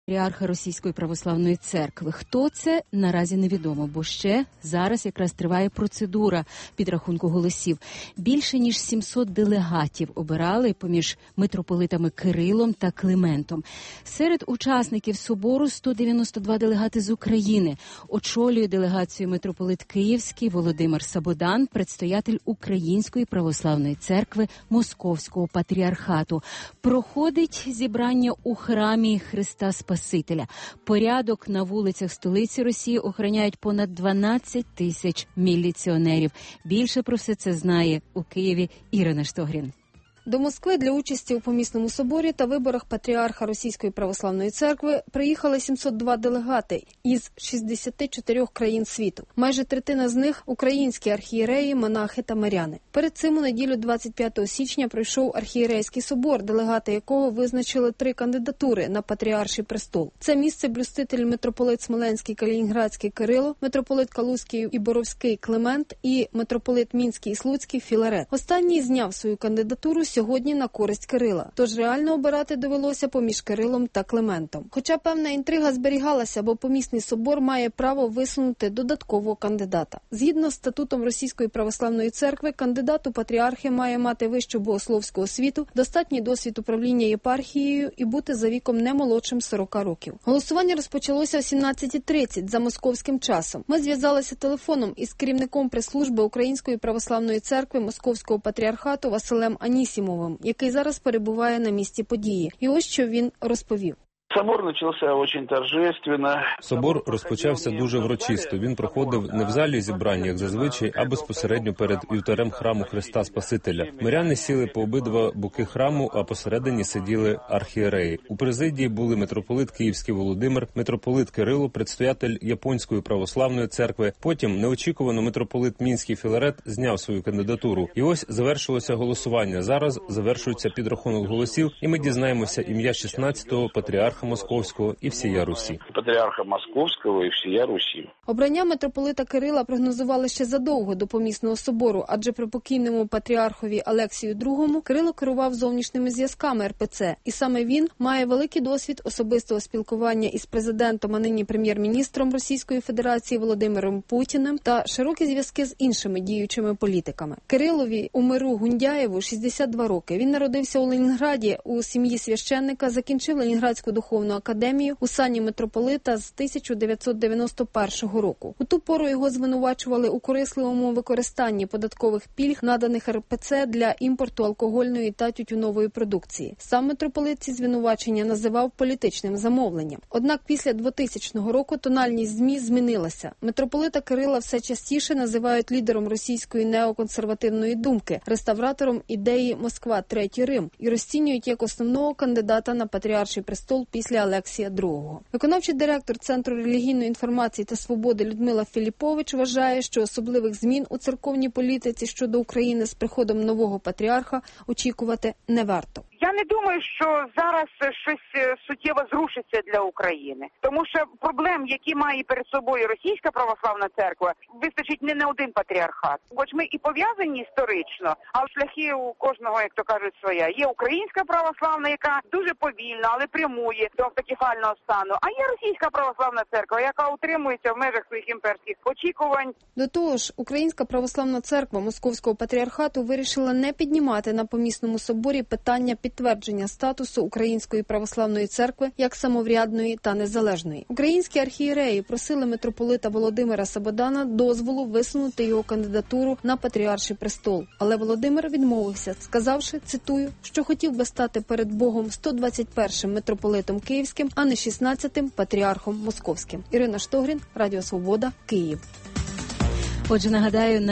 Патріарха Російської православної церкви. Хто це, наразі невідомо, бо ще зараз якраз триває процедура підрахунку голосів. Більше ніж 700 делегатів обирали поміж митрополитами Кирилом та Климентом. Серед учасників собору 192 делегати з України. Очолює делегацію митрополит Київський Володимир Сабодан, предстоятель Української православної церкви Московського патріархату. Проходить зібрання у храмі Христа Спасителя. Порядок на вулицях столиці Росії охороняють понад 12 тисяч міліціонерів. Більше про все це знає у Києві Ірина Штогрін. До Москви для участі у помісному соборі та виборах патріарха Російської православної церкви приїхали 702 делегати із 64 країн світу. Майже третина з них – українські архієреї, монахи та миряни. Перед цим у неділю 25 січня пройшов архієрейський собор, делегати якого визначили 3 кандидатури на патріарший престол. Це місце блюститель митрополит Смоленський Калінінградський Кирило, митрополит Калузький і Боровський Климент і митрополит Мінський і Слуцький Філарет. Останній зняв свою кандидатуру сьогодні на користь Кирила. Тож реально обирати довелося поміж Кирилом та Климентом. Хоча певна інтрига зберігалася, бо помісний собор має право висунути додаткового кандидата. Згідно з статутом Російської православної церкви, кандидат у патріархи має мати вищу богословську освіту, достатній досвід управління єпархією і бути за віком не молодшим 40 років. Голосування розпочалося о 17:30 за московським часом. Ми зв'язалися телефоном із керівником прес-служби Української православної церкви Московського патріархату Василем Анісімовим, який зараз перебуває на місці події. І ось що він розповів. Собор розпочався дуже врочисто. Він проходив не в залі зібрань, як зазвичай, а безпосередньо перед вівтарем храму Христа Спасителя. Миряни сіли по обидва боки храму, а посередині сиділи архієреї. У президії були митрополит Київський Володимир, митрополит Кирило, предстоятель Японської православної церкви. Потім неочікувано митрополит Мінський Філарет зняв свою кандидатуру. І ось завершилося голосування. Зараз завершується підрахунок голосів, і ми дізнаємося ім'я 16-го патріарха Московського і всія Русі. Патріарха Московського і всія Русі. Обрання митрополита Кирила прогнозували ще задовго до помісного собору, адже при покійному патріархові Алексію II Кирило керував зовнішніми зв'язками РПЦ. І саме він має великий досвід особистого спілкування із президентом, а нині прем'єр-міністром Російської Федерації Володимиром Путіним та широкі зв'язки з іншими діючими політиками. Кирилові Умиру Гундяєву 62 роки. Він народився у Ленінграді у сім'ї священника, закінчив Ленінградську духовну академію у сані митрополита з 1991 року. У ту пору його звинувачували у корисливому використанні податкових пільг, наданих РПЦ для імпорту алкогольної та тютюнової продукції. Сам митрополит ці звинувачення називав політичним замовленням. Однак після 2000 року тональність ЗМІ змінилася. Митрополита Кирила все частіше називають лідером російської неоконсервативної думки, реставратором ідеї «Москва, Третій Рим» і розцінюють як основного кандидата на патріарший престол після Алексія II. Виконавчий директор Центру релігійної інформації та свободи Людмила Філіпович вважає, що особливих змін у церковній політиці щодо України з приходом нового патріарха очікувати не варто. Я не думаю, що зараз щось суттєво зрушиться для України. Тому що проблем, які має перед собою Російська православна церква, вистачить не на один патріархат. Хоч ми і пов'язані історично, але шляхи у кожного, як то кажуть, своя. Є Українська православна, яка дуже повільно, але прямує до автокефального стану. А є Російська православна церква, яка утримується в межах своїх імперських очікувань. До того ж, Українська православна церква Московського патріархату вирішила не піднімати на помісному соборі питання підтвердження статусу Української православної церкви як самоврядної та незалежної. Українські архієреї просили митрополита Володимира Сабодана дозволу висунути його кандидатуру на патріарший престол. Але Володимир відмовився, сказавши, цитую, що хотів би стати перед Богом 121-м митрополитом Київським, а не 16-тим патріархом Московським. Ірина Штогрін, Радіо Свобода, Київ. Отже, нагадаю,